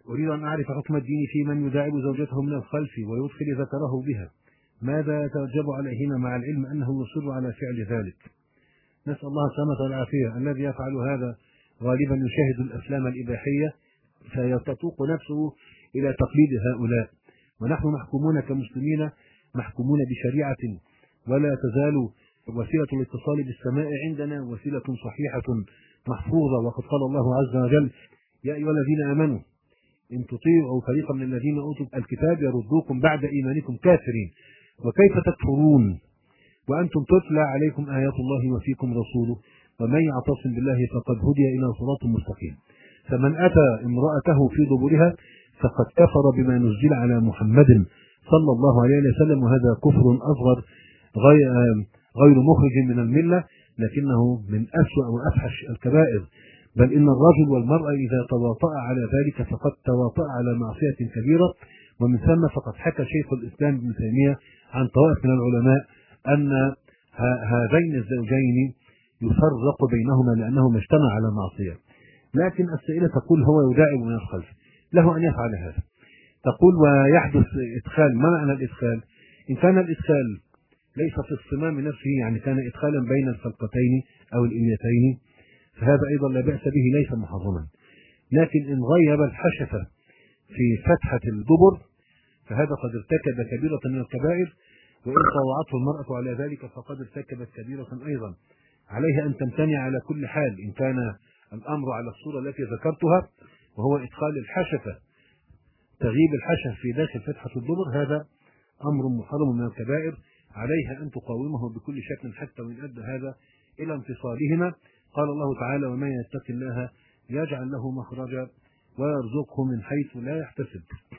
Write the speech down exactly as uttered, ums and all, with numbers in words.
أريد أن أعرف حكم الدين في من يداعب زوجته من الخلف ويدخل ذكره بها، ماذا يتوجب عليهما مع العلم أنه يصر على فعل ذلك؟ نسأل الله السلامة والعافية. الذي يفعل هذا غالبا يشاهد الأفلام الإباحية فيتطوق نفسه إلى تقليد هؤلاء، ونحن محكومون كمسلمين محكومون بشريعة، ولا تزال وسيلة الاتصال بالسماء عندنا وسيلة صحيحة محفوظة. وقد قال الله عز وجل: يا أيها الذين آمنوا إن تطيعوا فريقا من الذين أوتوا الكتاب يردوكم بعد إيمانكم كافرين وكيف تكفرون وأنتم تتلى عليكم آيات الله وفيكم رسوله ومن يعتصم بالله فقد هدي إلى صراط مستقيم. فمن أتى امرأته في دبرها فقد كفر بما نزل على محمد صلى الله عليه وسلم، وهذا كفر أصغر غير مخرج من الملة، لكنه من أسوأ وأفحش الكبائر. بل إن الرجل والمرأة إذا تواطأ على ذلك فقد تواطأ على معصية كبيرة. ومن ثم فقد حكى شيخ الإسلام ابن تيمية عن طوائف من العلماء أن هذين الزوجين يفرق بينهما لأنهما اجتمع على معصية. لكن السائلة تقول هو يداعب من الخلف، له أن يفعل هذا. تقول ويحدث إدخال. ما معنى الإدخال؟ إن كان الإدخال ليس في الصمام نفسه، يعني كان إدخالا بين الفلقتين أو الإليتين، فهذا أيضا لا بأس به، ليس محرما. لكن إن غيب الحشفة في فتحة الدبر فهذا قد ارتكب كبيرة من الكبائر، وإن طاوعته المرأة على ذلك فقد ارتكبت كبيرة أيضا. عليها أن تمتنع على كل حال إن كان الأمر على الصورة التي ذكرتها، وهو إدخال الحشفة، تغييب الحشفة في داخل فتحة الدبر، هذا أمر محرم من الكبائر. عليها أن تقاومه بكل شكل حتى وإن أدى هذا إلى انفصالهما. قال الله تعالى: ومن يتق الله يجعل له مخرجا ويرزقه من حيث لا يحتسب.